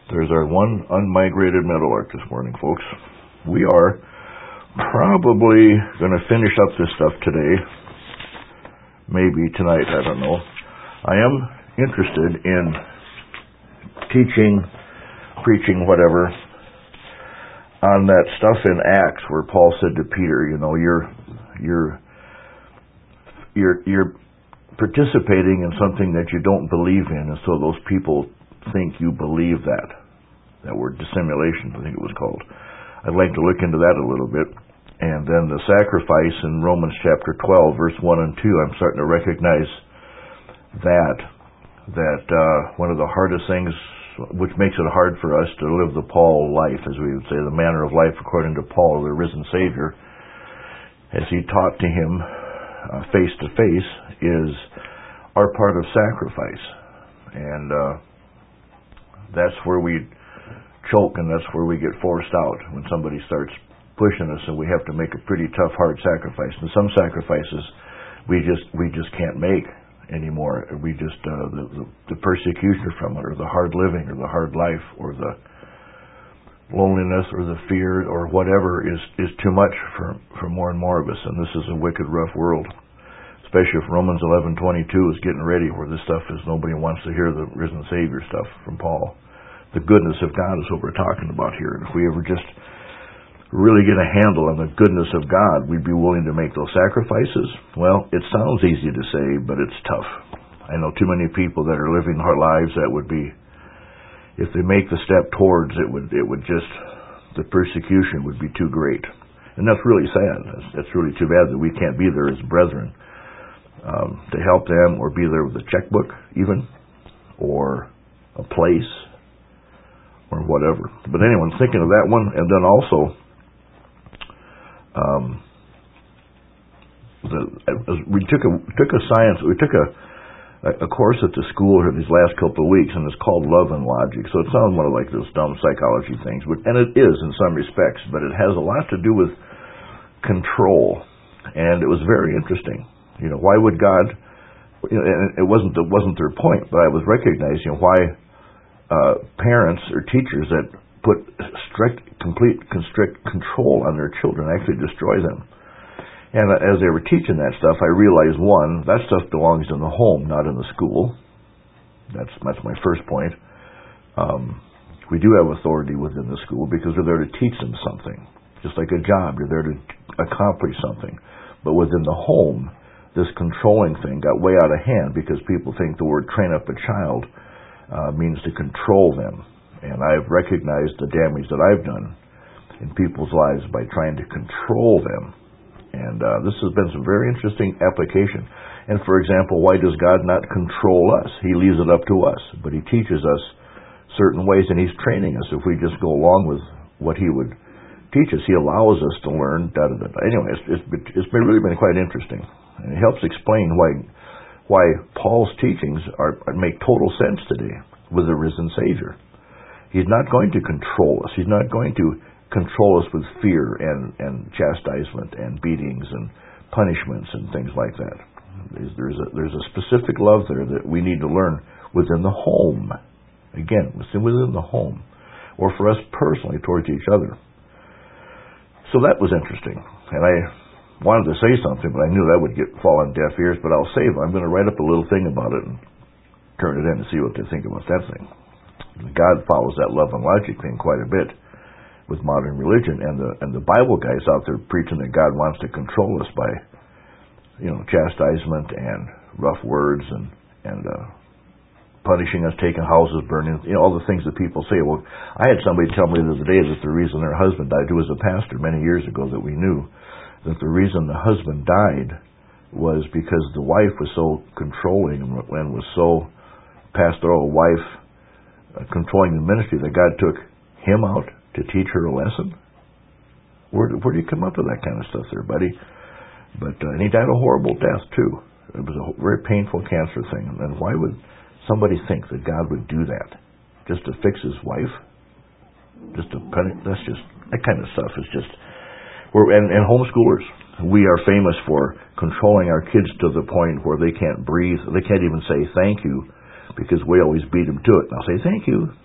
There's our one unmigrated meadowlark this morning, folks. We are probably going to finish up this stuff today. Maybe tonight, I don't know. I am interested in teaching, preaching, whatever, on that stuff in Acts where Paul said to Peter, you're participating in something that you don't believe in, and so those people think you believe that. That word dissimulation, I think it was called. I'd like to look into that a little bit. And then the sacrifice in Romans chapter 12, verse 1 and 2, I'm starting to recognize that one of the hardest things, which makes it hard for us to live the Paul life, as we would say, the manner of life according to Paul, the risen Savior, as he taught to him face to face, is our part of sacrifice. And that's where we choke, and that's where we get forced out, when somebody starts pushing us and we have to make a pretty tough, hard sacrifice. And some sacrifices we just can't make anymore. We just the persecution from it, or the hard living, or the hard life, or the loneliness, or the fear, or whatever is too much for more and more of us. And this is a wicked, rough world. Especially if Romans 11:22 is getting ready, where this stuff is, nobody wants to hear the risen Savior stuff from Paul. The goodness of God is what we're talking about here. And if we ever just really get a handle on the goodness of God, we'd be willing to make those sacrifices. Well, it sounds easy to say, but it's tough. I know too many people that are living hard lives that would be, if they make the step towards it, would just, the persecution would be too great. And that's really sad. That's really too bad that we can't be there as brethren to help them, or be there with a checkbook even, or a place, or whatever. But anyway, thinking of that one, and then also we took a course at the school here these last couple of weeks, and it's called Love and Logic. So it sounds more like those dumb psychology things, and it is in some respects, but it has a lot to do with control, and it was very interesting. Why would God? And it wasn't their point, but I was recognizing why parents or teachers that put complete control on their children actually destroy them. And as they were teaching that stuff, I realized, one, that stuff belongs in the home, not in the school. That's my first point. We do have authority within the school because we're there to teach them something. Just like a job, you're there to accomplish something. But within the home, this controlling thing got way out of hand because people think the word train up a child means to control them. And I've recognized the damage that I've done in people's lives by trying to control them. And this has been some very interesting application. And for example, why does God not control us? He leaves it up to us, but He teaches us certain ways, and He's training us. If we just go along with what He would teach us, He allows us to learn. Anyway, it's really been quite interesting. And it helps explain why Paul's teachings make total sense today with the risen Savior. He's not going to control us. He's not going to control us with fear and chastisement and beatings and punishments and things like that. There's a specific love there that we need to learn within the home. Again, within the home, or for us personally towards each other. So that was interesting, and I wanted to say something, but I knew that would fall on deaf ears. But I'll save it. I'm going to write up a little thing about it and turn it in and see what they think about that thing. God follows that love and logic thing quite a bit with modern religion, and the Bible guys out there preaching that God wants to control us by, chastisement and rough words and punishing us, taking houses, burning, all the things that people say. Well, I had somebody tell me the other day that the reason their husband died, who was a pastor many years ago that we knew, that the reason the husband died was because the wife was so controlling and was so pastoral, wife controlling the ministry, that God took him out to teach her a lesson. Where do you come up with that kind of stuff there, buddy? But and he died a horrible death too. It was a very painful cancer thing. And why would somebody think that God would do that just to fix his wife? Just to punish? That kind of stuff is just. And homeschoolers, we are famous for controlling our kids to the point where they can't breathe. They can't even say thank you because we always beat them to it. Now say thank you.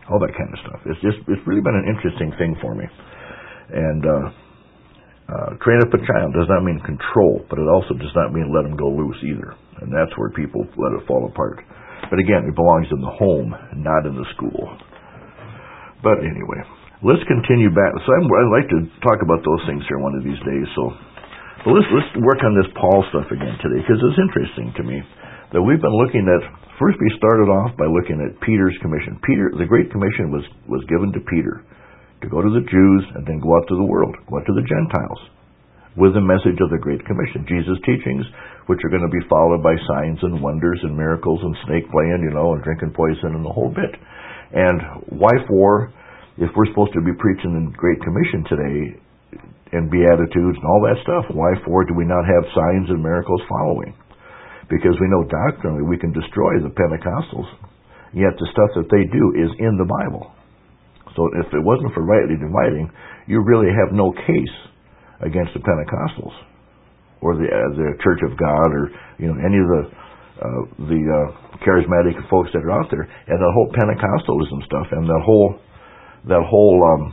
all that kind of stuff. It's really been an interesting thing for me. And train up a child does not mean control, but it also does not mean let them go loose either. And that's where people let it fall apart. But again, it belongs in the home, not in the school. But anyway, let's continue back. So I'd like to talk about those things here one of these days. So let's work on this Paul stuff again today, because it's interesting to me that we've been looking at. First, we started off by looking at Peter's commission. The Great Commission was given to Peter to go to the Jews and then go out to the world, go out to the Gentiles, with the message of the Great Commission. Jesus' teachings, which are going to be followed by signs and wonders and miracles and snake playing, and drinking poison and the whole bit. And why for, if we're supposed to be preaching the Great Commission today, and Beatitudes and all that stuff, why for do we not have signs and miracles following? Because we know doctrinally we can destroy the Pentecostals, yet the stuff that they do is in the Bible. So if it wasn't for rightly dividing, you really have no case against the Pentecostals or the Church of God, or any of the charismatic folks that are out there, and the whole Pentecostalism stuff and that whole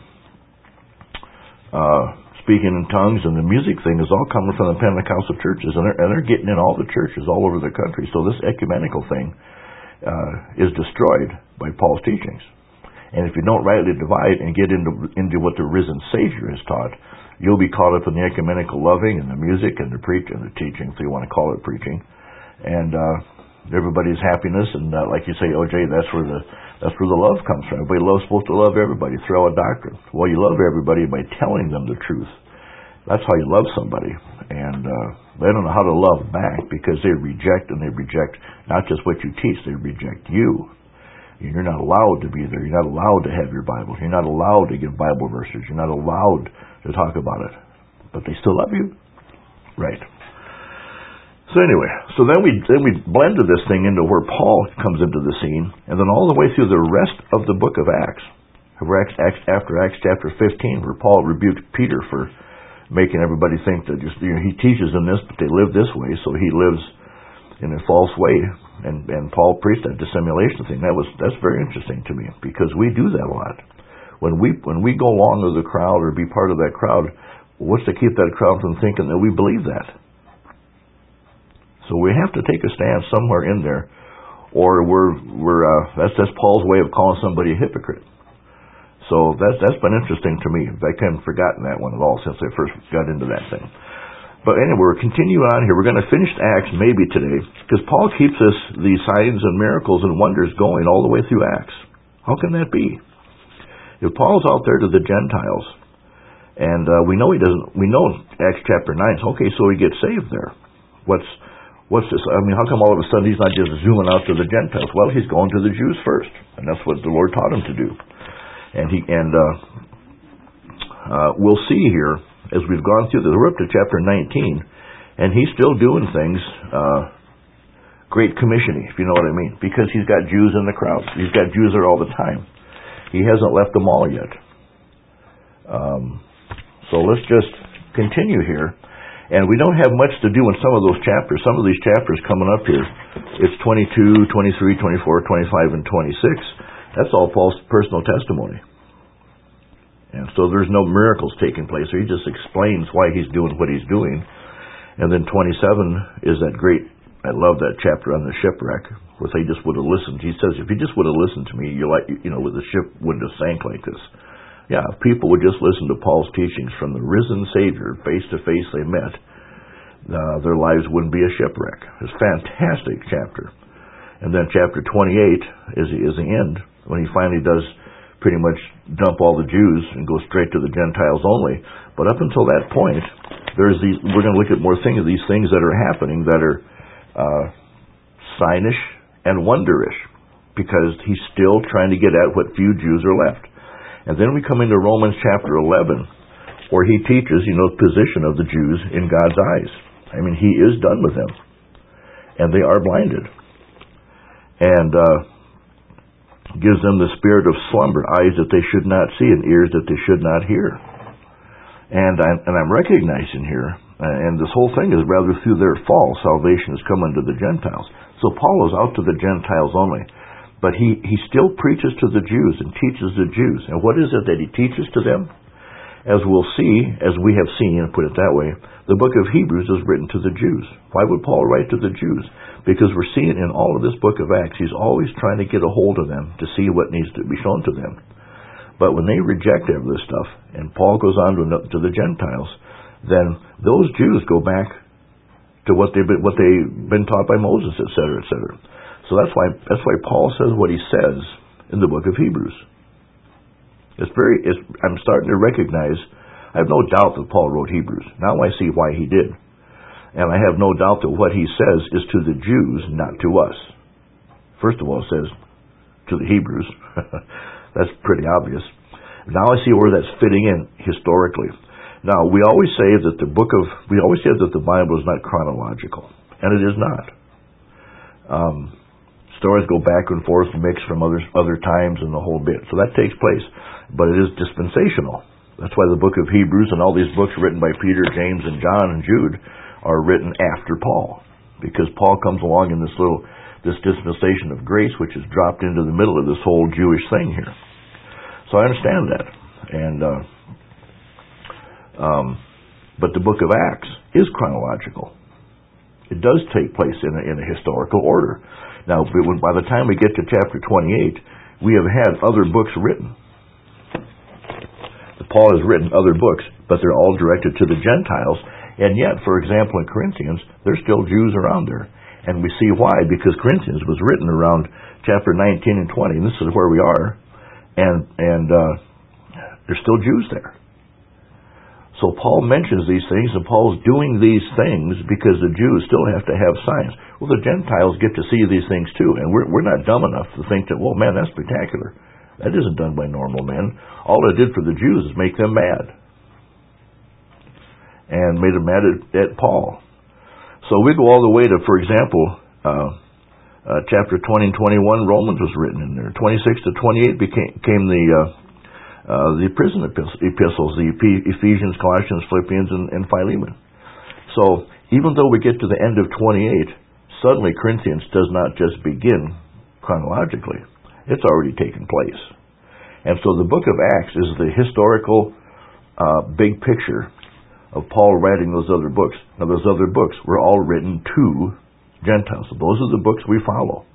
speaking in tongues and the music thing is all coming from the Pentecostal churches, and they're getting in all the churches all over the country. So this ecumenical thing is destroyed by Paul's teachings. And if you don't rightly divide and get into what the risen Savior has taught, you'll be caught up in the ecumenical loving and the music and the preach and the teaching, if you want to call it preaching, and everybody's happiness. And like you say, OJ, that's where the love comes from. Everybody's supposed to love everybody through a doctrine. Well, you love everybody by telling them the truth. That's how you love somebody. And they don't know how to love back, because they reject not just what you teach, they reject you. You're not allowed to be there. You're not allowed to have your Bible. You're not allowed to give Bible verses. You're not allowed to talk about it. But they still love you. Right. So anyway, then we blended this thing into where Paul comes into the scene, and then all the way through the rest of the book of Acts. After Acts chapter 15, where Paul rebuked Peter for making everybody think that he teaches in this, but they live this way, so he lives in a false way. And Paul preached that dissimulation thing. That's very interesting to me, because we do that a lot. When we go along with the crowd or be part of that crowd, what's to keep that crowd from thinking that we believe that? So we have to take a stand somewhere in there, or that's Paul's way of calling somebody a hypocrite. So that's been interesting to me. I haven't forgotten that one at all since I first got into that thing. But anyway, we're continuing on here. We're going to finish Acts maybe today, because Paul keeps these signs and miracles and wonders going all the way through Acts. How can that be? If Paul's out there to the Gentiles, and we know Acts chapter 9. Okay, so he gets saved there. What's this? I mean, how come all of a sudden he's not just zooming out to the Gentiles? Well, he's going to the Jews first, and that's what the Lord taught him to do. And we'll see here, as we've gone through we're up to chapter 19, and he's still doing things, Great Commissioning, if you know what I mean, because he's got Jews in the crowd. He's got Jews there all the time. He hasn't left them all yet. So let's just continue here. And we don't have much to do in some of those chapters. Some of these chapters coming up here, it's 22, 23, 24, 25, and 26. That's all Paul's personal testimony. And so there's no miracles taking place. He just explains why he's doing what he's doing. And then 27 is that great, I love that chapter on the shipwreck, where they just would have listened. He says, if you just would have listened to me, the ship wouldn't have sank like this. Yeah, if people would just listen to Paul's teachings from the risen Savior, face to face they met, their lives wouldn't be a shipwreck. It's a fantastic chapter. And then chapter 28 is the end, when he finally does pretty much dump all the Jews and go straight to the Gentiles only. But up until that point, we're going to look at more things of these things that are happening that are signish and wonderish, because he's still trying to get at what few Jews are left. And then we come into Romans chapter 11, where he teaches, the position of the Jews in God's eyes. I mean, he is done with them, and they are blinded. And gives them the spirit of slumber, eyes that they should not see and ears that they should not hear. And I'm recognizing here, and this whole thing is rather through their fall, salvation has come unto the Gentiles. So Paul is out to the Gentiles only. But he still preaches to the Jews and teaches the Jews. And what is it that he teaches to them? As we'll see, as we have seen, and put it that way, the book of Hebrews is written to the Jews. Why would Paul write to the Jews? Because we're seeing in all of this book of Acts, he's always trying to get a hold of them to see what needs to be shown to them. But when they reject all this stuff, and Paul goes on to the Gentiles, then those Jews go back to what they've been taught by Moses, etc., etc. So that's why Paul says what he says in the book of Hebrews. I'm starting to recognize, I have no doubt that Paul wrote Hebrews. Now I see why he did. And I have no doubt that what he says is to the Jews, not to us. First of all, it says to the Hebrews. That's pretty obvious. Now I see where that's fitting in historically. Now, we always say that the Bible is not chronological. And it is not. Stories go back and forth, mixed from other times and the whole bit. So that takes place. But it is dispensational. That's why the book of Hebrews and all these books written by Peter, James, and John and Jude are written after Paul. Because Paul comes along in this dispensation of grace, which is dropped into the middle of this whole Jewish thing here. So I understand that. But the book of Acts is chronological. It does take place in a historical order. Now, by the time we get to chapter 28, we have had other books written. Paul has written other books, but they're all directed to the Gentiles. And yet, for example, in Corinthians, there's still Jews around there. And we see why, because Corinthians was written around chapter 19 and 20, and this is where we are. And there's still Jews there. So Paul mentions these things, and Paul's doing these things because the Jews still have to have signs. Well, the Gentiles get to see these things too, and we're not dumb enough to think that, well, man, that's spectacular. That isn't done by normal men. All it did for the Jews is make them mad. And made them mad at Paul. So we go all the way to, for example, chapter 20 and 21, Romans was written in there. 26 to 28 became the prison epistles, the Ephesians, Colossians, Philippians, and Philemon. So even though we get to the end of 28, suddenly Corinthians does not just begin chronologically. It's already taken place. And so the book of Acts is the historical big picture of Paul writing those other books. Now those other books were all written to Gentiles. So those are the books we follow.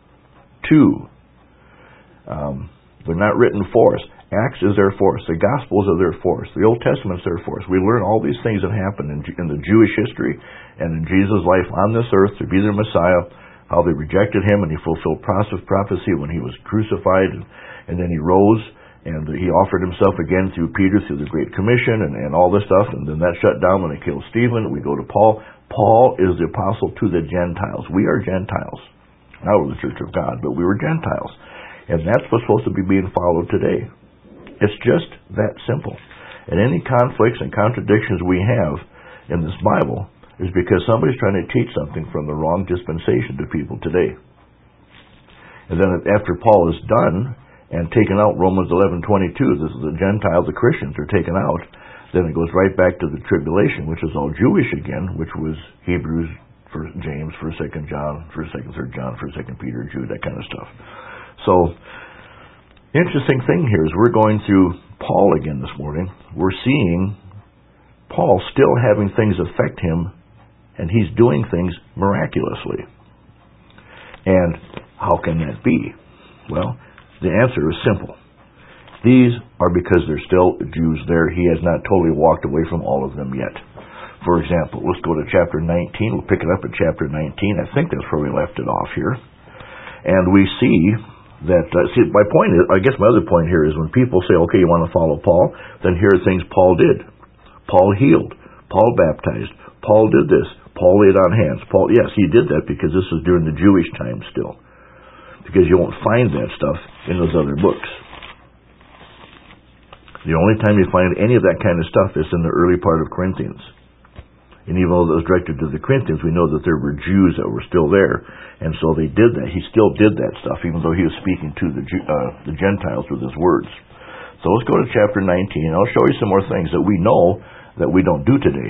They're not written for us. Acts is there for us. The Gospels are there for us. The Old Testament's there for us. We learn all these things that happened in the Jewish history and in Jesus' life on this earth to be their Messiah, how they rejected him, and he fulfilled prophecy when he was crucified, and then he rose, and he offered himself again through Peter, through the Great Commission, and all this stuff, and then that shut down when they killed Stephen. We go to Paul. Paul is the apostle to the Gentiles. We are Gentiles. Now we're the Church of God, but we were Gentiles. And that's what's supposed to be being followed today. It's just that simple. And any conflicts and contradictions we have in this Bible is because somebody's trying to teach something from the wrong dispensation to people today. And then after Paul is done and taken out, Romans 11:22, this is the Gentiles, the Christians are taken out, then it goes right back to the tribulation, which is all Jewish again, which was Hebrews, 1 James, 1 2 John, 1 2 3 John, 1 2 Peter, Jude, that kind of stuff. So, interesting thing here is we're going through Paul again this morning. We're seeing Paul still having things affect him, and he's doing things miraculously. And how can that be? Well, the answer is simple. These are because there's still Jews there. He has not totally walked away from all of them yet. For example, let's go to chapter 19. We'll pick it up at chapter 19. I think that's where we left it off here. And we see that, my point is, I guess my other point here is when people say, okay, you want to follow Paul, then here are things Paul did. Paul healed. Paul baptized. Paul did this. Paul laid on hands. Paul, yes, he did that because this is during the Jewish time still. Because you won't find that stuff in those other books. The only time you find any of that kind of stuff is in the early part of Corinthians. And even though it was directed to the Corinthians, we know that there were Jews that were still there. And so they did that. He still did that stuff, even though he was speaking to the Gentiles with his words. So let's go to chapter 19. I'll show you some more things that we know that we don't do today.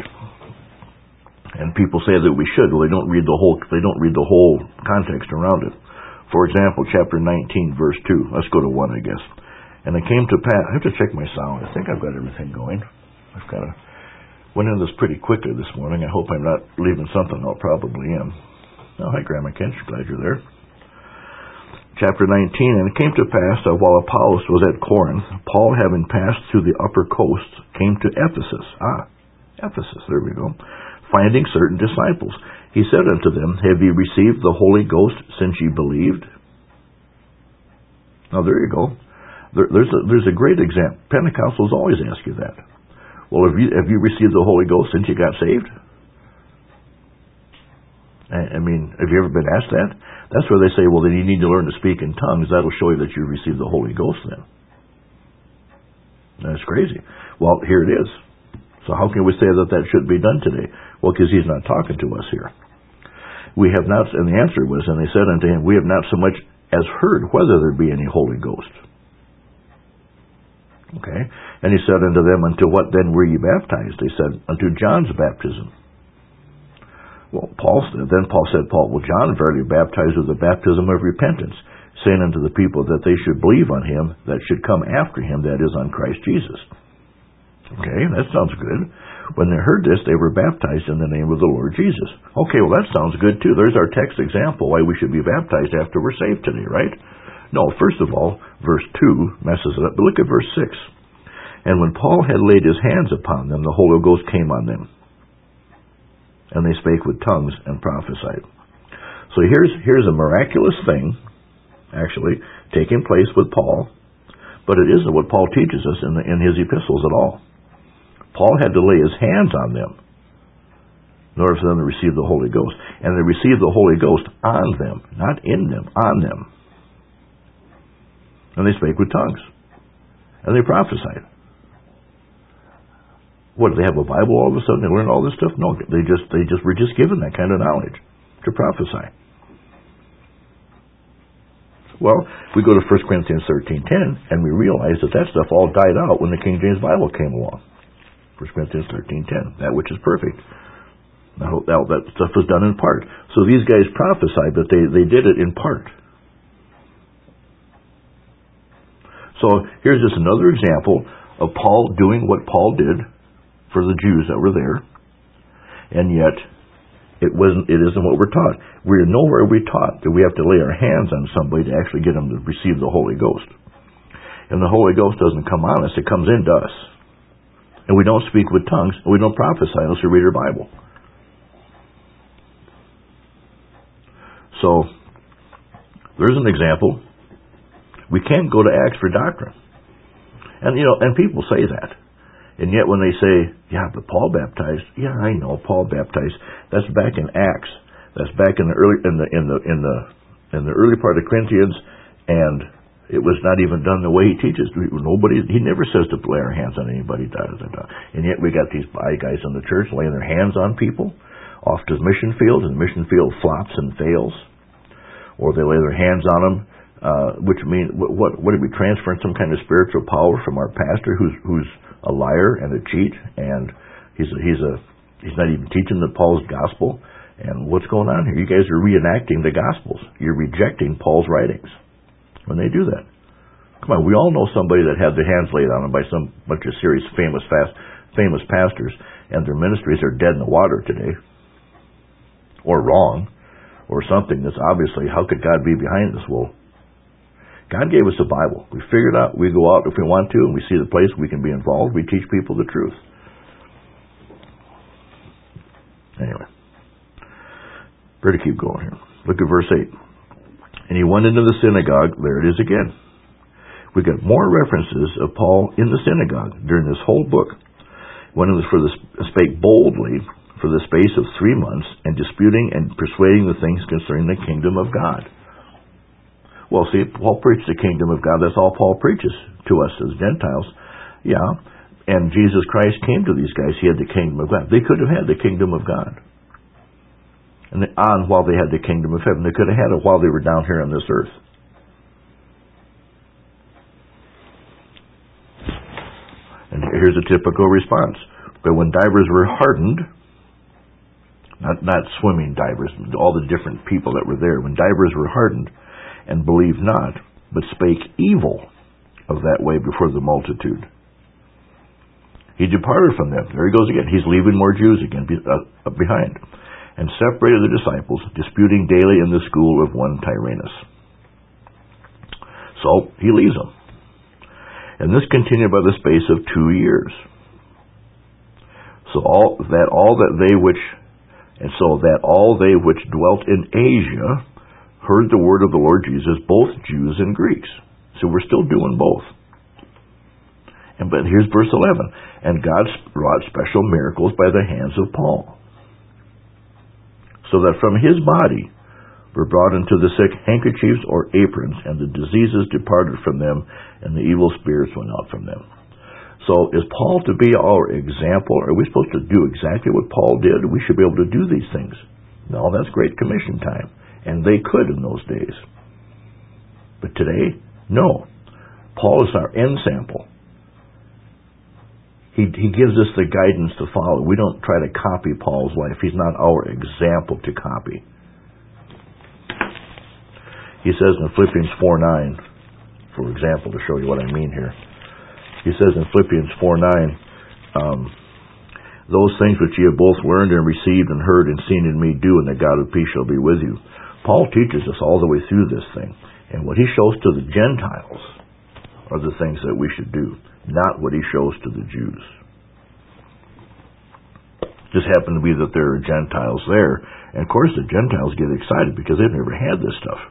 And people say that we should. Well, they don't read the whole context around it. For example, chapter 19, verse 2. Let's go to 1, I guess. And it came to pass. I have to check my sound. I think I've got everything going. I've kind of went into this pretty quickly this morning. I hope I'm not leaving something out. Probably am. Oh, hi, Grandma Kent. Glad you're there. Chapter 19. And it came to pass that while Apollos was at Corinth, Paul, having passed through the upper coast, came to Ephesus. Ephesus. There we go. Finding certain disciples. He said unto them, Have ye received the Holy Ghost since ye believed? Now there you go. There's a great example. Pentecostals always ask you that. Well, have you received the Holy Ghost since you got saved? I mean, have you ever been asked that? That's where they say, well, then you need to learn to speak in tongues. That'll show you that you received the Holy Ghost then. That's crazy. Well, here it is. So how can we say that should be done today? Well, because he's not talking to us here. We have not, and the answer was, and they said unto him, We have not so much as heard whether there be any Holy Ghost. Okay? And he said unto them, Unto what then were ye baptized? They said, Unto John's baptism. Well, Paul said, Well, John verily baptized with the baptism of repentance, saying unto the people that they should believe on him that should come after him, that is, on Christ Jesus. Okay, that sounds good. When they heard this, they were baptized in the name of the Lord Jesus. Okay, well, that sounds good, too. There's our text example why we should be baptized after we're saved today, right? No, first of all, verse 2 messes it up. But look at verse 6. And when Paul had laid his hands upon them, the Holy Ghost came on them. And they spake with tongues and prophesied. So here's a miraculous thing, actually, taking place with Paul. But it isn't what Paul teaches us in his epistles at all. Paul had to lay his hands on them in order for them to receive the Holy Ghost. And they received the Holy Ghost on them, not in them, on them. And they spake with tongues. And they prophesied. What, did they have a Bible all of a sudden? They learned all this stuff? No, they were just given that kind of knowledge to prophesy. Well, we go to 1 Corinthians 13:10, and we realize that stuff all died out when the King James Bible came along. 1 Corinthians 13:10, that which is perfect. Now, that stuff was done in part. So these guys prophesied, but they did it in part. So here's just another example of Paul doing what Paul did for the Jews that were there, and yet it isn't what we're taught. We're nowhere we're taught that we have to lay our hands on somebody to actually get them to receive the Holy Ghost. And the Holy Ghost doesn't come on us, it comes into us. And we don't speak with tongues, and we don't prophesy unless we read our Bible. So, there's an example. We can't go to Acts for doctrine. And people say that. And yet when they say, yeah, but Paul baptized, yeah, I know, Paul baptized. That's back in Acts. That's back in the early part of Corinthians, and it was not even done the way he teaches. He never says to lay our hands on anybody. And yet we got these guys in the church laying their hands on people off to the mission field, and the mission field flops and fails. Or they lay their hands on them, which means, what are we transferring some kind of spiritual power from our pastor who's a liar and a cheat, and he's not even teaching the Paul's gospel? And what's going on here? You guys are reenacting the Gospels. You're rejecting Paul's writings when they do that. Come on, we all know somebody that had their hands laid on them by some bunch of serious, famous pastors, and their ministries are dead in the water today, or wrong, or something that's obviously, how could God be behind this? Well, God gave us a Bible. We figure it out. We go out if we want to, and we see the place we can be involved. We teach people the truth. Anyway. Better keep going here. Look at verse 8. And he went into the synagogue. There it is again. We got more references of Paul in the synagogue during this whole book. When it was spake boldly for the space of 3 months, and disputing and persuading the things concerning the kingdom of God. Well, see, Paul preached the kingdom of God. That's all Paul preaches to us as Gentiles. Yeah. And Jesus Christ came to these guys. He had the kingdom of God. They could have had the kingdom of God. And while they had the kingdom of heaven. They could have had it while they were down here on this earth. And here's a typical response. But when divers were hardened, not swimming divers, all the different people that were there, when divers were hardened, and believed not, but spake evil of that way before the multitude. He departed from them. There he goes again. He's leaving more Jews again behind. And separated the disciples, disputing daily in the school of one Tyrannus. So he leaves them. And this continued by the space of 2 years. So that all they which dwelt in Asia heard the word of the Lord Jesus, both Jews and Greeks. So we're still doing both. But here's verse 11. And God wrought special miracles by the hands of Paul, so that from his body were brought unto the sick handkerchiefs or aprons, and the diseases departed from them, and the evil spirits went out from them. So is Paul to be our example? Are we supposed to do exactly what Paul did? We should be able to do these things. No, that's Great Commission time. And they could in those days. But today, no. Paul is our end sample. He gives us the guidance to follow. We don't try to copy Paul's life. He's not our example to copy. He says in Philippians 4:9, for example, to show you what I mean here. He says in Philippians 4:9, those things which ye have both learned and received and heard and seen in me do, and the God of peace shall be with you. Paul teaches us all the way through this thing. And what he shows to the Gentiles are the things that we should do, not what he shows to the Jews. Just happened to be that there are Gentiles there. And of course the Gentiles get excited because they've never had this stuff.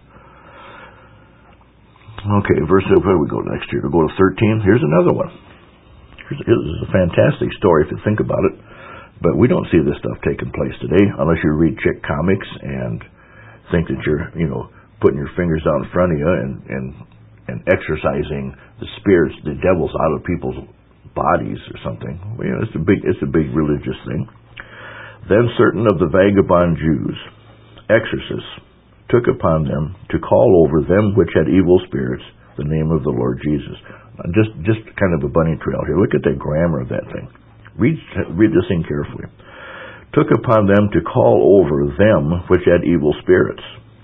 Okay, where do we go next here? We'll go to 13. Here's another one. This is a fantastic story if you think about it. But we don't see this stuff taking place today unless you read chick comics and think that you're, putting your fingers out in front of you and exercising the spirits, the devils out of people's bodies or something. Well, it's a big religious thing. Then certain of the vagabond Jews, exorcists, took upon them to call over them which had evil spirits the name of the Lord Jesus. Just kind of a bunny trail here. Look at the grammar of that thing. Read this thing carefully. Took upon them to call over them which had evil spirits.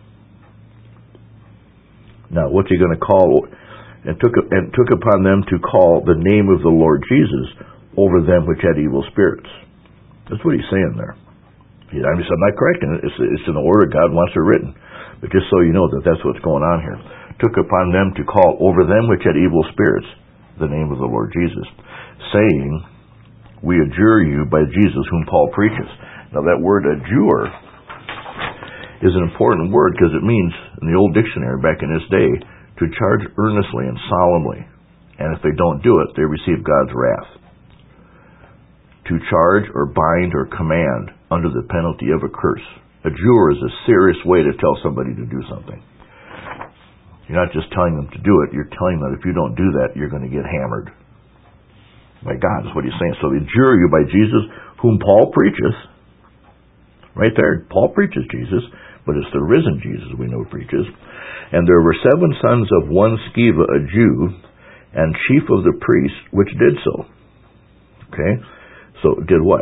Now, what's he going to call? And took upon them to call the name of the Lord Jesus over them which had evil spirits. That's what he's saying there. I'm not correcting it. It's in the order God wants it written. But just so you know that's what's going on here. Took upon them to call over them which had evil spirits the name of the Lord Jesus, saying, we adjure you by Jesus whom Paul preaches. Now that word adjure is an important word because it means, in the old dictionary back in this day, to charge earnestly and solemnly. And if they don't do it, they receive God's wrath. To charge or bind or command under the penalty of a curse. Adjure is a serious way to tell somebody to do something. You're not just telling them to do it, you're telling them that if you don't do that, you're going to get hammered. By God is what he's saying. So they adjure you by Jesus, whom Paul preaches. Right there, Paul preaches Jesus, but it's the risen Jesus we know preaches. And there were 7 sons of one Sceva, a Jew, and chief of the priests, which did so. Okay? So did what?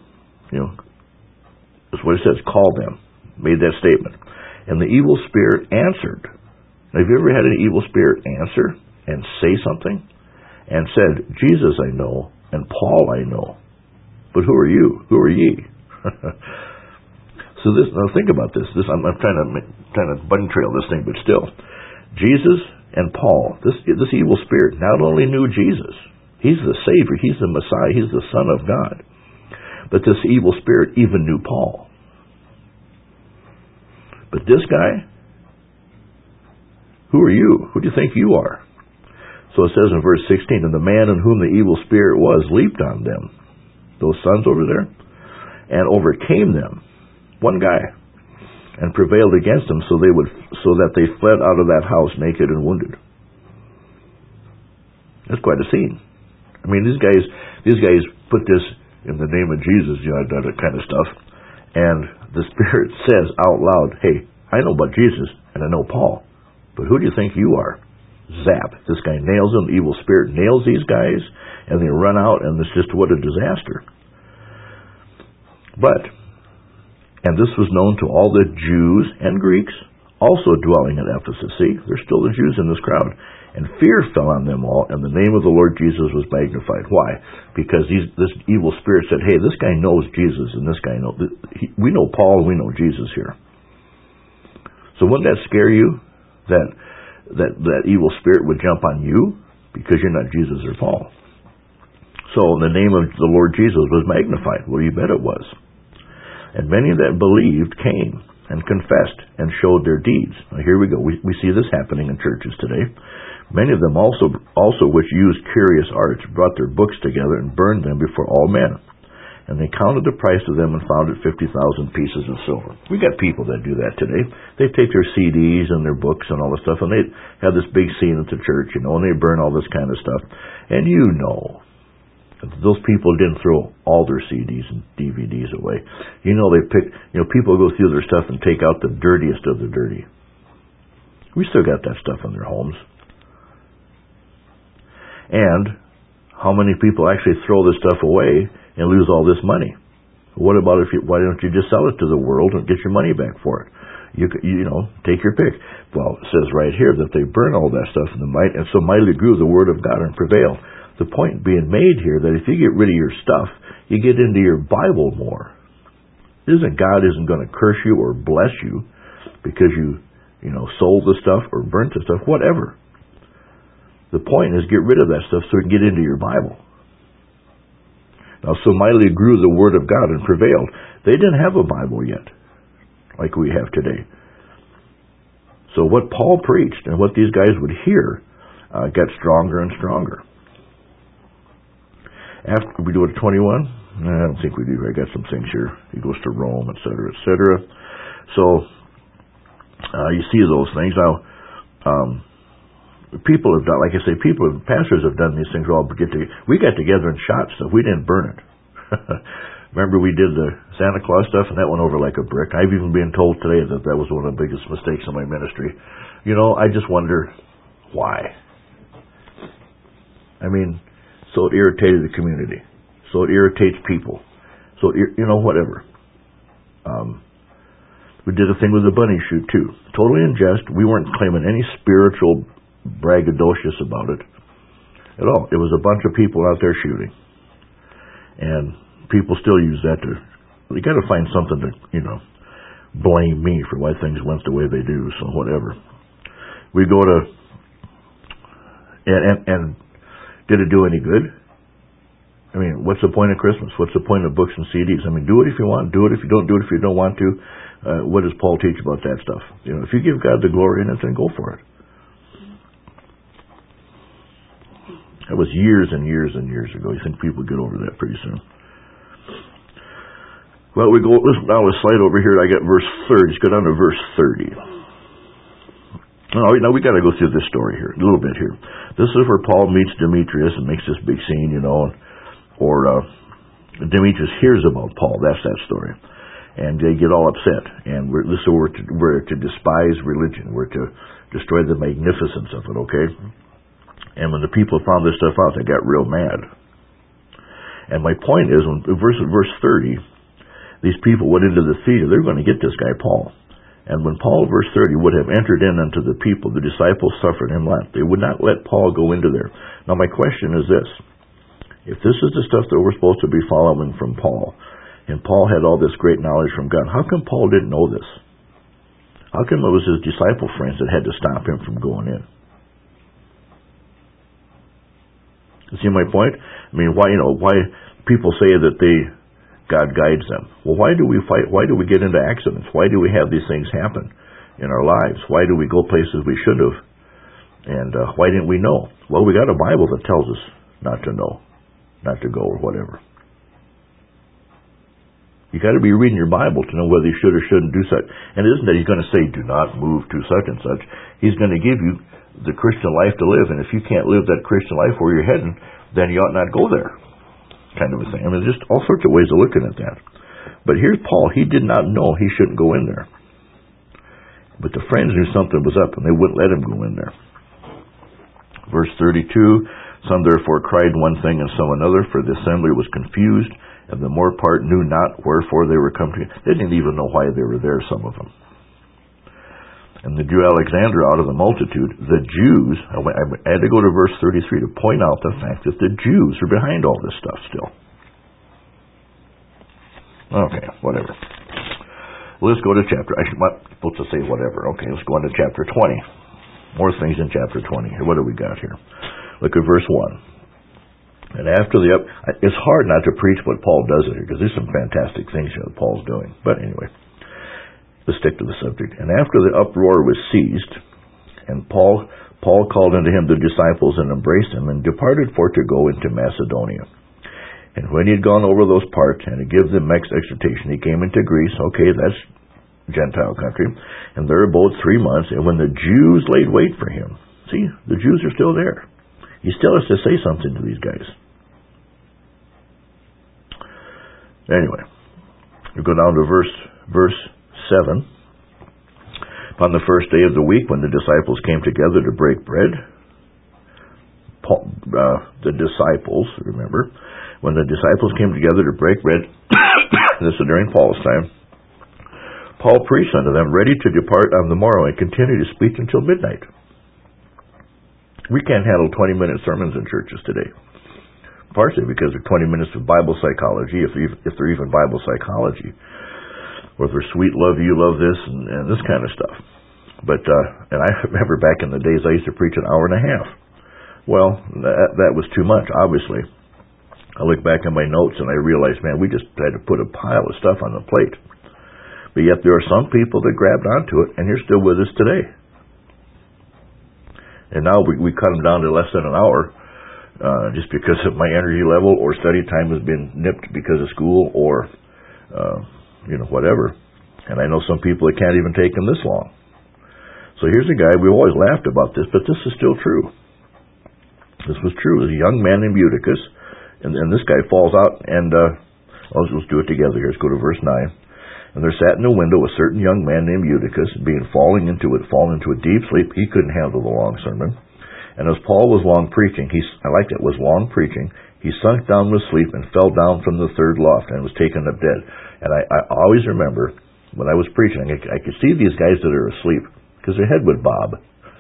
That's what it says, call them. Made that statement. And the evil spirit answered. Now, have you ever had an evil spirit answer and say something? And said, Jesus I know, and Paul I know. But who are you? Who are ye? So now think about this. I'm trying to bunny trail this thing, but still. Jesus and Paul, this evil spirit not only knew Jesus. He's the Savior. He's the Messiah. He's the Son of God. But this evil spirit even knew Paul. But this guy, who are you? Who do you think you are? So it says in verse 16, and the man in whom the evil spirit was leaped on them, those sons over there, and overcame them, one guy, and prevailed against them so that they fled out of that house naked and wounded. That's quite a scene. I mean, these guys put this in the name of Jesus, that kind of stuff. And the Spirit says out loud, hey, I know about Jesus, and I know Paul, but who do you think you are? Zap. This guy nails them, the evil spirit nails these guys, and they run out, and it's just what a disaster. And this was known to all the Jews and Greeks also dwelling at Ephesus. See, there's still the Jews in this crowd. And fear fell on them all, and the name of the Lord Jesus was magnified. Why? Because this evil spirit said, hey, this guy knows Jesus, and this guy knows... We know Paul, and we know Jesus here. So wouldn't that scare you? That evil spirit would jump on you? Because you're not Jesus or Paul. So the name of the Lord Jesus was magnified. Well, you bet it was. And many that believed came and confessed and showed their deeds. Now here we go. We see this happening in churches today. Many of them also which used curious arts brought their books together and burned them before all men. And they counted the price of them and found it 50,000 pieces of silver. We got people that do that today. They take their CDs and their books and all this stuff, and they have this big scene at the church, and they burn all this kind of stuff. And those people didn't throw all their CDs and DVDs away. They pick, people go through their stuff and take out the dirtiest of the dirty. We still got that stuff in their homes. And how many people actually throw this stuff away and lose all this money? Why don't you just sell it to the world and get your money back for it? Take your pick. Well, it says right here that they burn all that stuff and so mightily grew the word of God and prevailed. The point being made here that if you get rid of your stuff, you get into your Bible more. God isn't going to curse you or bless you because you sold the stuff or burnt the stuff, whatever. The point is get rid of that stuff so you can get into your Bible. Now, so mightily grew the word of God and prevailed. They didn't have a Bible yet, like we have today. So what Paul preached and what these guys would hear got stronger and stronger. After we do it at 21, I don't think we do. I got some things here. He goes to Rome, etc., etc. So you see those things now. People have done, like I say, pastors have done these things. We got together and shot stuff. We didn't burn it. Remember we did the Santa Claus stuff, and that went over like a brick. I've even been told today that was one of the biggest mistakes in my ministry. I just wonder why. So it irritated the community. So it irritates people. So, whatever. We did a thing with the bunny shoot, too. Totally in jest. We weren't claiming any spiritual braggadocious about it at all. It was a bunch of people out there shooting. And people still use that you got to find something to, blame me for why things went the way they do, so whatever. We go to, and did it do any good? What's the point of Christmas? What's the point of books and CDs? Do it if you want, do it if you don't, do it if you don't want to. What does Paul teach about that stuff? If you give God the glory in it, then go for it. That was years and years and years ago. You think people get over that pretty soon? Well, let's now slide over here. I got verse 30. Let's go down to verse 30. Now we got to go through this story here, a little bit here. This is where Paul meets Demetrius and makes this big scene, or Demetrius hears about Paul. That's that story. And they get all upset. And we're to despise religion. We're to destroy the magnificence of it, okay? And when the people found this stuff out, they got real mad. And my point is, when verse 30, these people went into the theater. They're going to get this guy, Paul. And when Paul, verse 30, would have entered in unto the people, the disciples suffered him not. They would not let Paul go into there. Now my question is this. If this is the stuff that we're supposed to be following from Paul, and Paul had all this great knowledge from God, how come Paul didn't know this? How come it was his disciple friends that had to stop him from going in? You see my point? Why people say that God guides them. Well, why do we fight? Why do we get into accidents? Why do we have these things happen in our lives? Why do we go places we should have? And why didn't we know? Well, we got a Bible that tells us not to know, not to go or whatever. You got to be reading your Bible to know whether you should or shouldn't do such. And it isn't that he's going to say, do not move to such and such. He's going to give you the Christian life to live, and if you can't live that Christian life where you're heading, then you ought not go there, kind of a thing. Just all sorts of ways of looking at that. But here's Paul. He did not know he shouldn't go in there. But the friends knew something was up, and they wouldn't let him go in there. Verse 32, some therefore cried one thing and some another, for the assembly was confused, and the more part knew not wherefore they were come to. They didn't even know why they were there, some of them. And the Jew Alexander out of the multitude, the Jews, I had to go to verse 33 to point out the fact that the Jews are behind all this stuff still. Okay, whatever. Let's go to chapter, I'm not supposed to say whatever. Okay, let's go on to chapter 20. More things in chapter 20 here. What do we got here? Look at verse 1. And after it's hard not to preach what Paul does here, because there's some fantastic things here that Paul's doing. But anyway, let's stick to the subject. And after the uproar was ceased, and Paul called unto him the disciples and embraced them, and departed for to go into Macedonia. And when he had gone over those parts, and to give them next exhortation, he came into Greece. Okay, that's Gentile country. And there abode 3 months, and when the Jews laid wait for him. See, the Jews are still there. He still has to say something to these guys. Anyway, we go down to verse 7. Upon the first day of the week, when the disciples came together to break bread, the disciples, remember, when the disciples came together to break bread, this is during Paul's time, Paul preached unto them, ready to depart on the morrow, and continue to speak until midnight. We can't handle 20-minute sermons in churches today. Partially because they're 20 minutes of Bible psychology, if they're even Bible psychology. Or if they're sweet, love you, love this, and this kind of stuff. But, and I remember back in the days I used to preach an hour and a half. Well, that was too much, obviously. I look back at my notes and I realized, man, we just had to put a pile of stuff on the plate. But yet there are some people that grabbed onto it, and you're still with us today. And now we cut them down to less than an hour, just because of my energy level or study time has been nipped because of school or, whatever. And I know some people that can't even take them this long. So here's a guy, we've always laughed about this, but this is still true. This was true. There's a young man named Eutychus, and this guy falls out, and let's do it together here. Let's go to verse 9. And there sat in a window a certain young man named Eutychus, fallen into a deep sleep. He couldn't handle the long sermon. And as Paul was long preaching, was long preaching, he sunk down with sleep and fell down from the third loft and was taken up dead. And I always remember, when I was preaching, I could see these guys that are asleep, because their head would bob.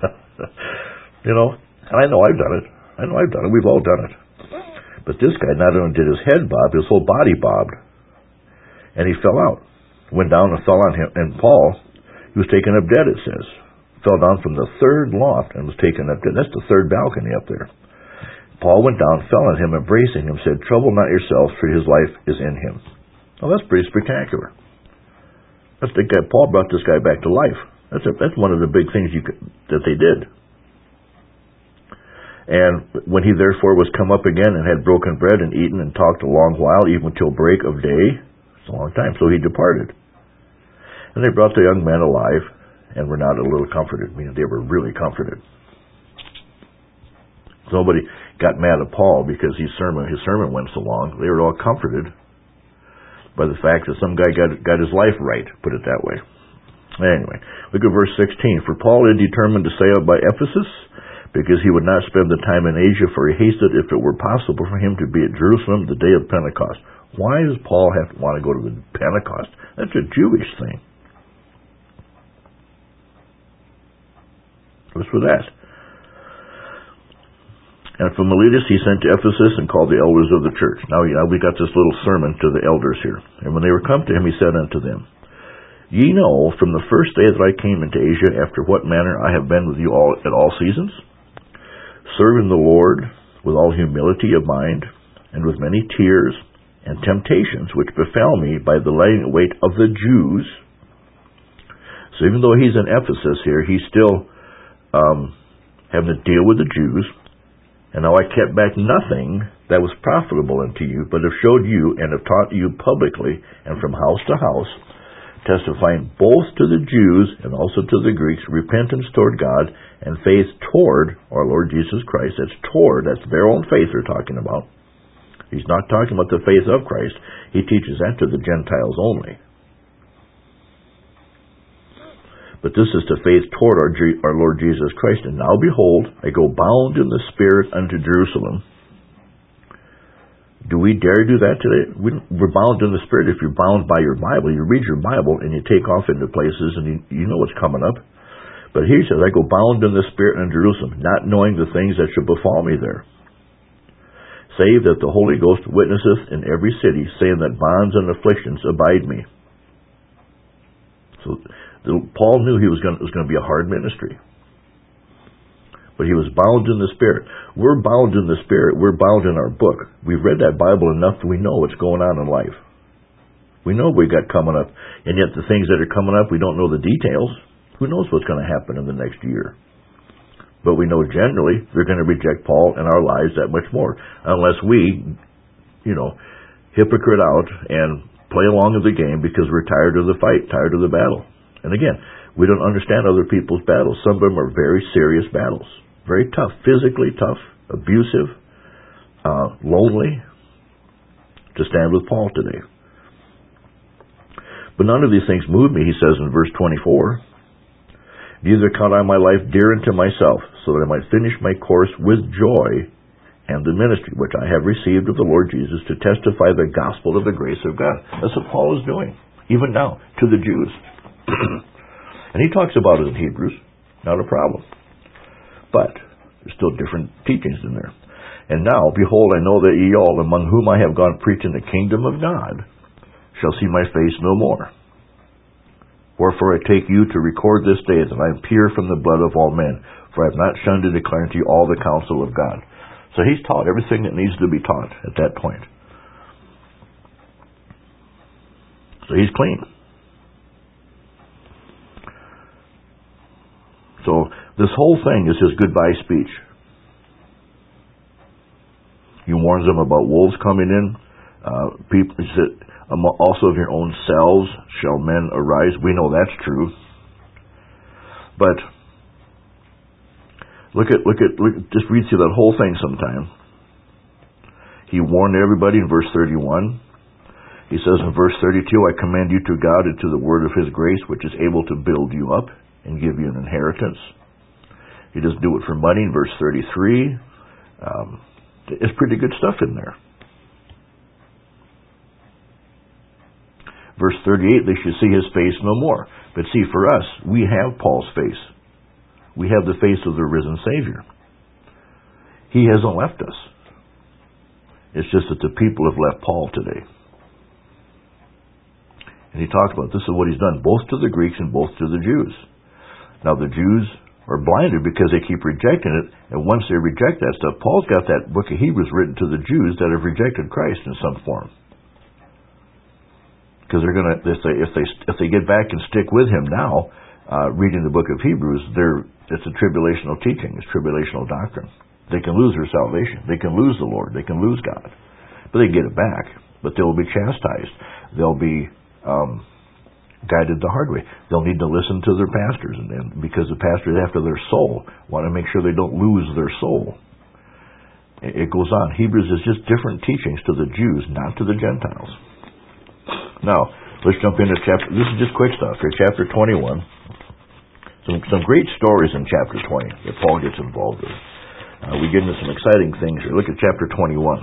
And I know I've done it. We've all done it. But this guy not only did his head bob, his whole body bobbed. And he fell out. Went down and fell on him. And Paul, he was taken up dead, it says. Fell down from the third loft and was taken up dead. That's the third balcony up there. Paul went down, fell on him, embracing him, said, trouble not yourselves, for his life is in him. Well, that's pretty spectacular. That's the guy. Paul brought this guy back to life. That's one of the big things that they did. And when he therefore was come up again and had broken bread and eaten and talked a long while, even till break of day, it's a long time, so he departed. And they brought the young man alive, and were not a little comforted, meaning they were really comforted. Nobody got mad at Paul because his sermon went so long. They were all comforted by the fact that some guy got his life right, put it that way. Anyway, look at verse 16. For Paul had determined to sail by Ephesus, because he would not spend the time in Asia, for he hasted, if it were possible for him, to be at Jerusalem the day of Pentecost. Why does Paul want to go to the Pentecost? That's a Jewish thing. What's with that? And from Miletus he sent to Ephesus and called the elders of the church. Now we got this little sermon to the elders here. And when they were come to him, he said unto them, Ye know from the first day that I came into Asia, after what manner I have been with you all at all seasons, serving the Lord with all humility of mind, and with many tears and temptations which befell me by the laying wait of the Jews. So even though he's in Ephesus here, he's still having to deal with the Jews. And now I kept back nothing that was profitable unto you, but have showed you and have taught you publicly and from house to house, testifying both to the Jews and also to the Greeks, repentance toward God and faith toward our Lord Jesus Christ. That's their own faith they're talking about. He's not talking about the faith of Christ. He teaches that to the Gentiles only. But this is to faith toward our Lord Jesus Christ. And now behold, I go bound in the Spirit unto Jerusalem. Do we dare do that today? We're bound in the Spirit. If you're bound by your Bible, you read your Bible and you take off into places and you know what's coming up. But he says, I go bound in the Spirit in Jerusalem, not knowing the things that shall befall me there. Save that the Holy Ghost witnesseth in every city, saying that bonds and afflictions abide me. So Paul knew it was going to be a hard ministry. But he was bound in the Spirit. We're bound in the Spirit. We're bound in our book. We've read that Bible enough that we know what's going on in life. We know we got coming up, and yet the things that are coming up, we don't know the details. Who knows what's going to happen in the next year? But we know generally they're going to reject Paul in our lives that much more, unless we, hypocrite out and play along with the game because we're tired of the fight, tired of the battle. And again, we don't understand other people's battles. Some of them are very serious battles, very tough, physically tough, abusive, lonely. To stand with Paul today. But none of these things move me, he says in verse 24. Neither count I my life dear unto myself, so that I might finish my course with joy and the ministry which I have received of the Lord Jesus to testify the gospel of the grace of God. That's what Paul is doing, even now, to the Jews. And he talks about it in Hebrews, not a problem. But there's still different teachings in there. And now, behold, I know that ye all, among whom I have gone preaching the kingdom of God, shall see my face no more. Wherefore I take you to record this day that I am pure from the blood of all men, for I have not shunned to declare unto you all the counsel of God. So he's taught everything that needs to be taught at that point. So he's clean. So this whole thing is his goodbye speech. He warns them about wolves coming in. People said, also of your own selves shall men arise. We know that's true. But look at just read through that whole thing sometime. He warned everybody in verse 31. He says in verse 32, I commend you to God and to the word of his grace, which is able to build you up and give you an inheritance. He doesn't do it for money in verse 33. It's pretty good stuff in there. Verse 38, they should see his face no more. But see, for us, we have Paul's face. We have the face of the risen Savior. He hasn't left us. It's just that the people have left Paul today. And he talks about this is what he's done, both to the Greeks and both to the Jews. Now the Jews are blinded because they keep rejecting it, and once they reject that stuff, Paul's got that book of Hebrews written to the Jews that have rejected Christ in some form. Because they're going to, if they get back and stick with him now, reading the book of Hebrews, it's a tribulational teaching, it's tribulational doctrine. They can lose their salvation, they can lose the Lord, they can lose God, but they get it back. But they will be chastised. They'll be guided the hard way. They'll need to listen to their pastors, and because the pastors after their soul want to make sure they don't lose their soul. It goes on. Hebrews is just different teachings to the Jews, not to the Gentiles. Now, let's jump into chapter... This is just quick stuff here. Chapter 21. Some great stories in chapter 20 that Paul gets involved with. We get into some exciting things here. Look at chapter 21.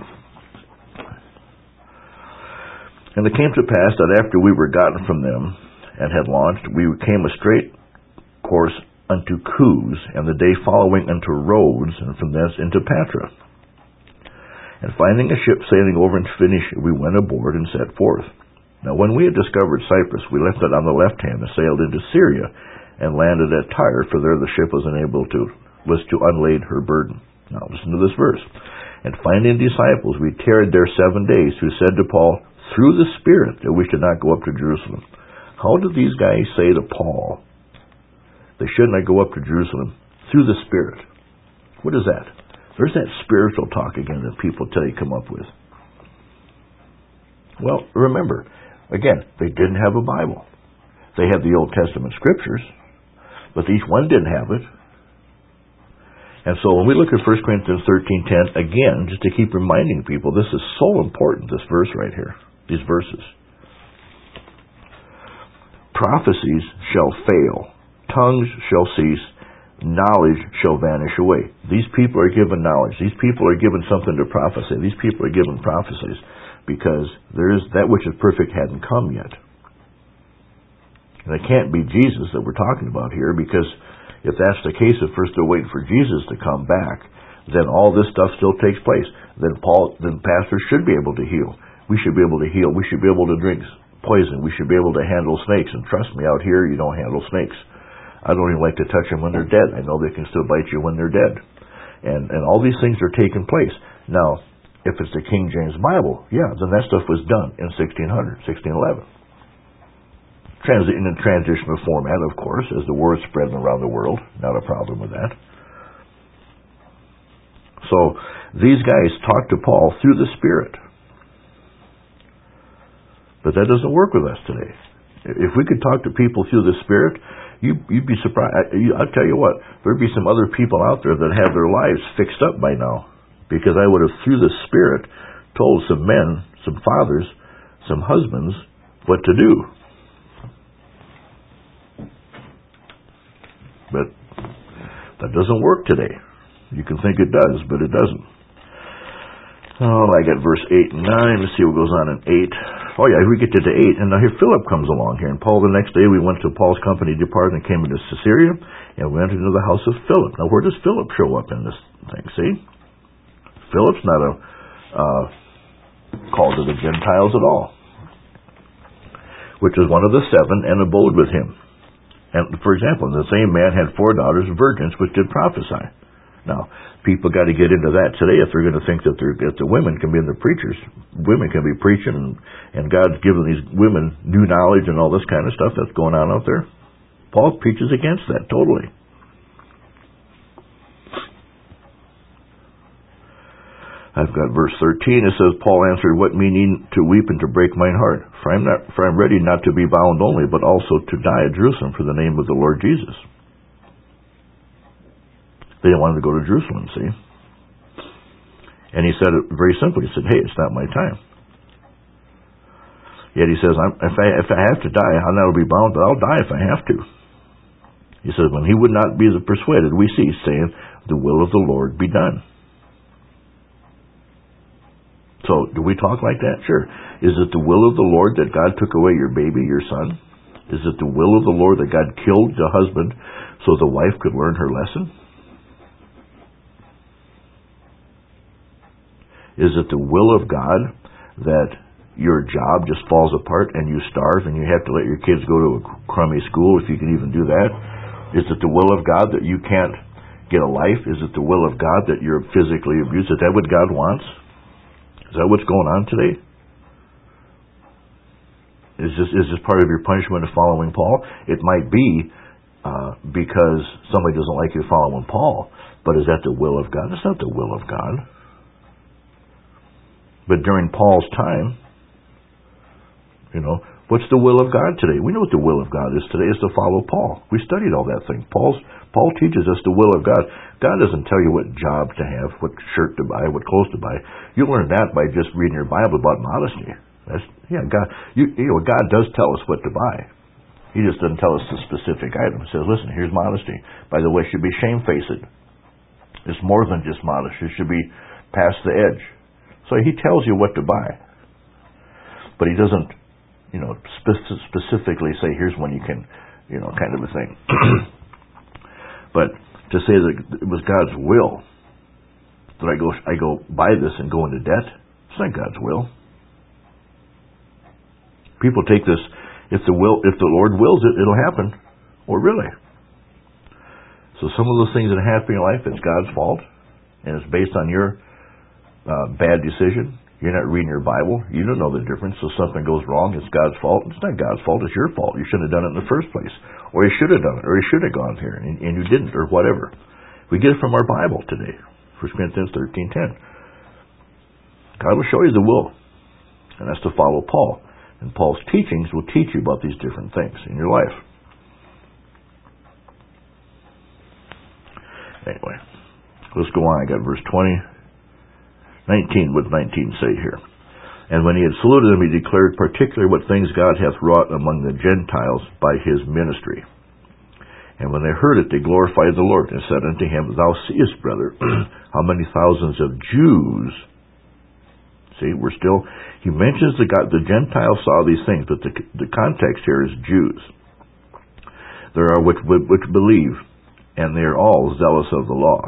And it came to pass that after we were gotten from them and had launched, we came a straight course unto Coos, and the day following unto Rhodes, and from thence into Patra. And finding a ship sailing over into Phoenicia, we went aboard and set forth. Now when we had discovered Cyprus, we left it on the left hand and sailed into Syria, and landed at Tyre, for there the ship was to unlade her burden. Now listen to this verse. And finding disciples, we tarried there 7 days, who said to Paul, through the Spirit, that we should not go up to Jerusalem. How did these guys say to Paul, they should not go up to Jerusalem? Through the Spirit. What is that? There's that spiritual talk again that people tell you come up with. Well, remember, again, they didn't have a Bible. They had the Old Testament scriptures, but each one didn't have it. And so when we look at 1 Corinthians 13:10, again, just to keep reminding people, this is so important, this verse right here, these verses. Prophecies shall fail, tongues shall cease, knowledge shall vanish away. These people are given knowledge. These people are given something to prophesy. These people are given prophecies because there is that which is perfect hadn't come yet. And it can't be Jesus that we're talking about here because If that's the case, if we're still waiting for Jesus to come back, then all this stuff still takes place. Then pastors should be able to heal. We should be able to heal. We should be able to drink poison. We should be able to handle snakes. And trust me, out here, you don't handle snakes. I don't even like to touch them when they're dead. I know they can still bite you when they're dead. And all these things are taking place. Now, if it's the King James Bible, yeah, then that stuff was done in 1600, 1611. In a transitional format, of course, as the word spread around the world. Not a problem with that. So, these guys talked to Paul through the Spirit. But that doesn't work with us today. If we could talk to people through the Spirit, you'd be surprised. I'll tell you what, there'd be some other people out there that have their lives fixed up by now. Because I would have, through the Spirit, told some men, some fathers, some husbands, what to do. But that doesn't work today. You can think it does, but it doesn't. Oh, I got verse 8 and 9. Let's see what goes on in 8. Oh yeah, we get to 8. And now here Philip comes along here. And Paul, the next day, we went to Paul's company, departed, and came into Caesarea, and we entered into the house of Philip. Now where does Philip show up in this thing? See? Philip's not called to the Gentiles at all. Which is one of the 7, and abode with him. And, for example, the same man had 4 daughters, virgins, which did prophesy. Now, people got to get into that today if they're going to think that the women can be the preachers. Women can be preaching, and God's given these women new knowledge and all this kind of stuff that's going on out there. Paul preaches against that totally. I've got verse 13. It says, Paul answered, "What mean ye to weep and to break mine heart? For I'm ready not to be bound only, but also to die at Jerusalem for the name of the Lord Jesus." They didn't want him to go to Jerusalem, see? And he said it very simply. He said, "Hey, it's not my time." Yet he says, if I have to die, I'll not be bound, but I'll die if I have to. He says, when he would not be persuaded, we see, saying, "The will of the Lord be done." So, do we talk like that? Sure. Is it the will of the Lord that God took away your baby, your son? Is it the will of the Lord that God killed the husband so the wife could learn her lesson? Is it the will of God that your job just falls apart and you starve and you have to let your kids go to a crummy school, if you can even do that? Is it the will of God that you can't get a life? Is it the will of God that you're physically abused? Is that what God wants? Is that what's going on today? Is this part of your punishment of following Paul? It might be because somebody doesn't like you following Paul, but is that the will of God? It's not the will of God. But during Paul's time, what's the will of God today? We know what the will of God is today, is to follow Paul. We studied all that thing. Paul teaches us the will of God. God doesn't tell you what job to have, what shirt to buy, what clothes to buy. You learn that by just reading your Bible about modesty. God. God does tell us what to buy. He just doesn't tell us the specific item. He says, "Listen, here's modesty. By the way, it should be shamefaced. It's more than just modest. It should be past the edge." So he tells you what to buy, but he doesn't, specifically say, "Here's when you can," kind of a thing. But to say that it was God's will that I go buy this and go into debt, it's not God's will. People take this, if the Lord wills it, it'll happen. Well, really? So some of those things that happen in your life, it's God's fault, and it's based on your bad decision. You're not reading your Bible. You don't know the difference. So something goes wrong, it's God's fault. It's not God's fault. It's your fault. You shouldn't have done it in the first place. Or you should have done it. Or you should have gone here, and you didn't, or whatever. We get it from our Bible today. 1 Corinthians 13:10. God will show you the will. And that's to follow Paul. And Paul's teachings will teach you about these different things in your life. Anyway, let's go on. I got verse 19. What 19 say here? "And when he had saluted them, he declared particularly what things God hath wrought among the Gentiles by his ministry. And when they heard it, they glorified the Lord, and said unto him, Thou seest, brother, how many thousands of Jews." See, he mentions the Gentiles saw these things, but the context here is Jews. "There are which believe, and they are all zealous of the law.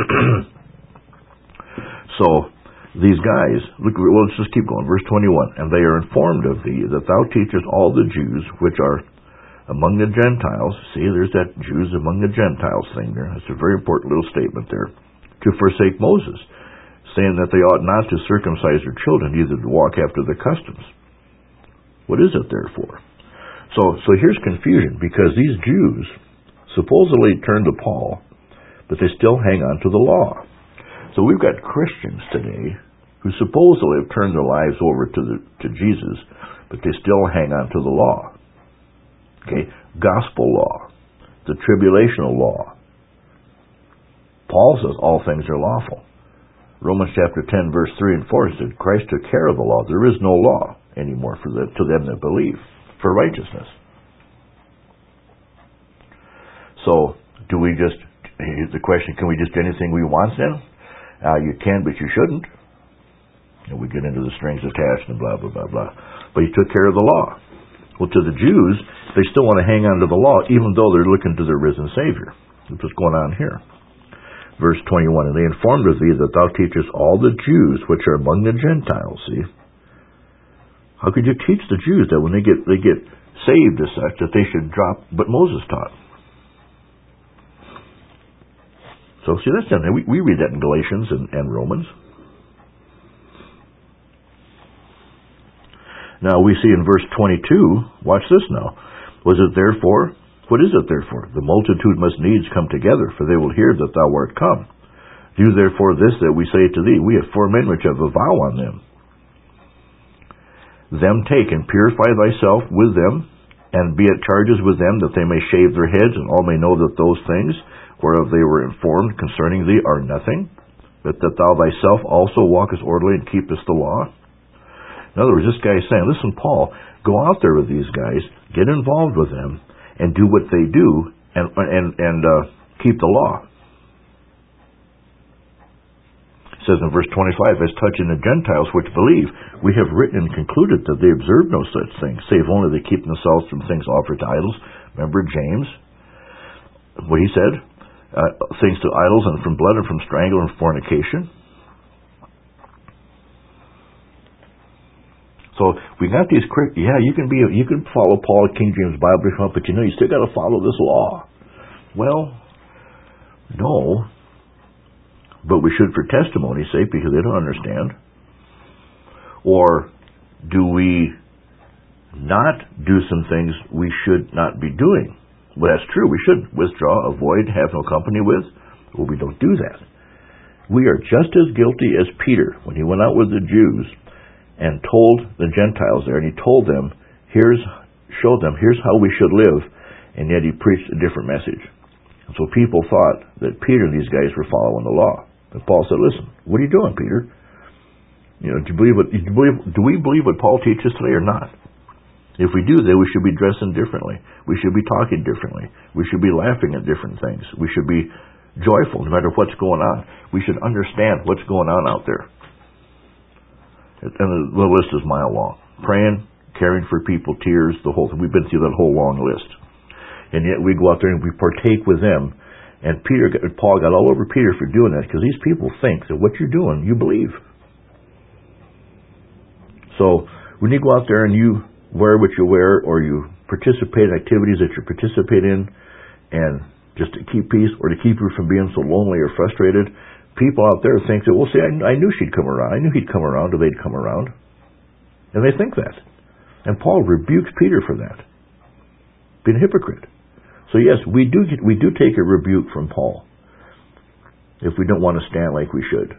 So, these guys, let's just keep going. Verse 21, and they are informed of thee, that thou teachest all the Jews which are among the Gentiles. See, there's that Jews among the Gentiles thing there. That's a very important little statement there. To forsake Moses, saying that they ought not to circumcise their children, neither to walk after the customs. What is it therefore? So here's confusion, because these Jews supposedly turn to Paul, but they still hang on to the law. So we've got Christians today who supposedly have turned their lives over to Jesus, but they still hang on to the law. Okay, gospel law, the tribulational law. Paul says all things are lawful. Romans chapter 10, verse 3 and 4 said, Christ took care of the law. There is no law anymore to them that believe, for righteousness. So, here's the question, can we just do anything we want then? You can, but you shouldn't. And we get into the strings attached and blah, blah, blah, blah. But he took care of the law. Well, to the Jews, they still want to hang on to the law, even though they're looking to their risen Savior. That's what's going on here. Verse 21, and they informed of thee that thou teachest all the Jews which are among the Gentiles. See? How could you teach the Jews that when they get saved as such, that they should drop what Moses taught? So, see, that's done. We read that in Galatians and Romans. Now, we see in verse 22, watch this now. Was it therefore? What is it therefore? The multitude must needs come together, for they will hear that thou art come. Do therefore this that we say to thee, we have 4 men which have a vow on them. Them take and purify thyself with them, and be at charges with them, that they may shave their heads, and all may know that those things whereof they were informed concerning thee are nothing, but that thou thyself also walkest orderly and keepest the law. In other words, this guy is saying, listen, Paul, go out there with these guys, get involved with them, and do what they do, and keep the law. It says in verse 25, as touching the Gentiles which believe, we have written and concluded that they observe no such thing, save only they keep themselves from things offered to idols. Remember James, what he said? Things to idols, and from blood, and from strangle, and fornication. So we got these. Yeah, you can follow Paul King James Bible, but you still got to follow this law. Well, no, but we should for testimony's sake, because they don't understand. Or do we not do some things we should not be doing? Well, that's true. We should withdraw, avoid, have no company with. Well, we don't do that. We are just as guilty as Peter when he went out with the Jews and told the Gentiles there, and he told them, here's how we should live, and yet he preached a different message. And so people thought that Peter and these guys were following the law. And Paul said, listen, what are you doing, Peter? Do we believe what Paul teaches today or not? If we do, then we should be dressing differently. We should be talking differently. We should be laughing at different things. We should be joyful no matter what's going on. We should understand what's going on out there. And the list is mile long. Praying, caring for people, tears, the whole thing. We've been through that whole long list. And yet we go out there and we partake with them. And Paul got all over Peter for doing that, because these people think that what you're doing, you believe. So when you go out there and you wear what you wear, or you participate in activities that you participate in, and just to keep peace, or to keep you from being so lonely or frustrated, people out there think that, well, see, I knew she'd come around. I knew he'd come around, or they'd come around. And they think that. And Paul rebukes Peter for that, being a hypocrite. So yes, we do take a rebuke from Paul if we don't want to stand like we should.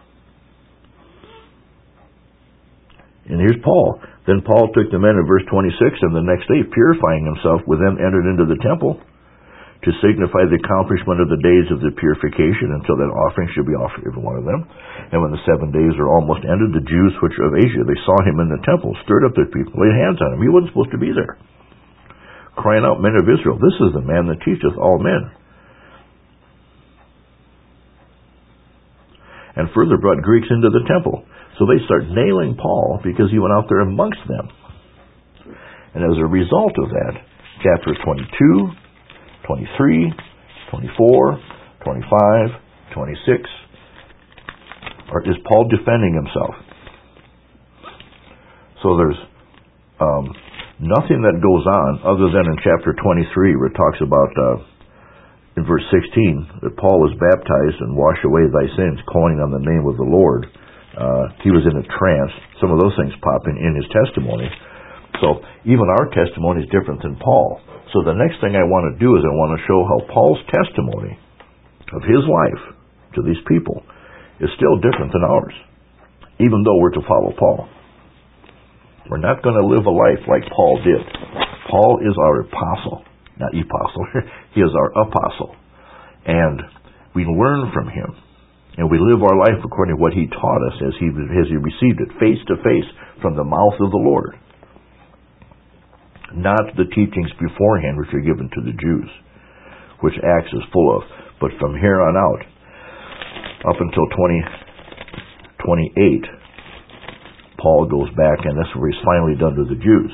And here's Paul. Then Paul took the men in verse 26, and the next day, purifying himself with them, entered into the temple to signify the accomplishment of the days of the purification, until that offering should be offered, every one of them. And when the 7 days are almost ended, the Jews which are of Asia, they saw him in the temple, stirred up their people, laid hands on him. He wasn't supposed to be there. Crying out, men of Israel, this is the man that teacheth all men. And further brought Greeks into the temple. So they start nailing Paul because he went out there amongst them. And as a result of that, chapters 22, 23, 24, 25, 26. Or is Paul defending himself? So there's nothing that goes on other than in chapter 23 where it talks about, in verse 16, that Paul was baptized and washed away thy sins, calling on the name of the Lord. He was in a trance. Some of those things pop in his testimony. So even our testimony is different than Paul. So the next thing I want to do is I want to show how Paul's testimony of his life to these people is still different than ours, even though we're to follow Paul. We're not going to live a life like Paul did. Paul is our apostle, not apostle. He is our apostle. And we learn from him. And we live our life according to what he taught us as he received it face to face from the mouth of the Lord. Not the teachings beforehand which are given to the Jews, which Acts is full of. But from here on out, up until 28, Paul goes back, and that's where he's finally done to the Jews.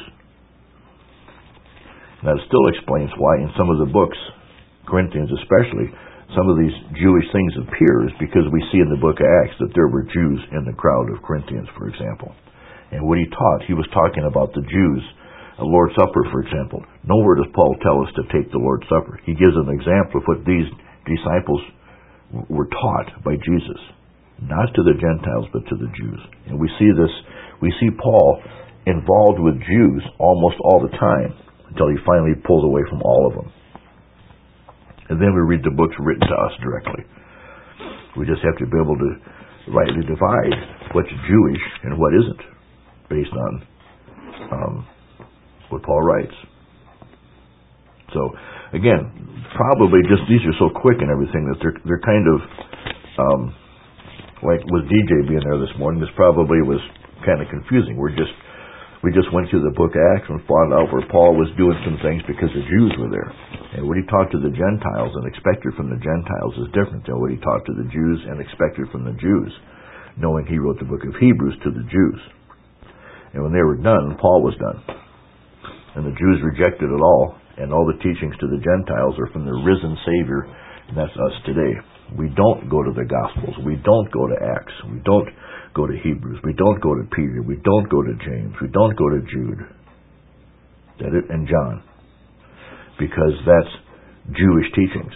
That still explains why in some of the books, Corinthians especially, some of these Jewish things appear, is because we see in the book of Acts that there were Jews in the crowd of Corinthians, for example. And what he taught, he was talking about the Jews. A Lord's Supper, for example. Nowhere does Paul tell us to take the Lord's Supper. He gives an example of what these disciples were taught by Jesus. Not to the Gentiles, but to the Jews. And we see this, we see Paul involved with Jews almost all the time, until he finally pulls away from all of them. And then we read the books written to us directly. We just have to be able to rightly divide what's Jewish and what isn't, based on what Paul writes. So, again, probably just these are so quick and everything that they're kind of like with DJ being there this morning, this probably was kind of confusing. We just went through the book of Acts and found out where Paul was doing some things because the Jews were there. And what he taught to the Gentiles and expected from the Gentiles is different than what he taught to the Jews and expected from the Jews, knowing he wrote the book of Hebrews to the Jews. And when they were done, Paul was done. And the Jews rejected it all, and all the teachings to the Gentiles are from the risen Savior, and that's us today. We don't go to the Gospels. We don't go to Acts. We don't go to Hebrews. We don't go to Peter. We don't go to James. We don't go to Jude and John, because that's Jewish teachings.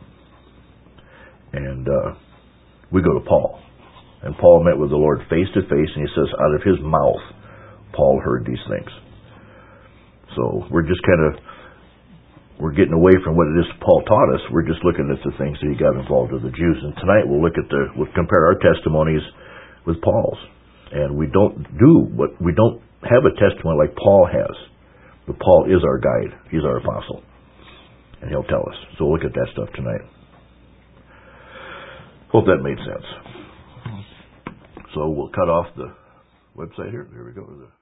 And we go to Paul. And Paul met with the Lord face to face, and he says, out of his mouth, Paul heard these things. So we're just we're getting away from what it is Paul taught us. We're just looking at the things that he got involved with the Jews. And tonight we'll compare our testimonies with Paul's. And we don't have a testimony like Paul has. But Paul is our guide. He's our apostle. And he'll tell us. So we'll look at that stuff tonight. Hope that made sense. So we'll cut off the website here. There we go.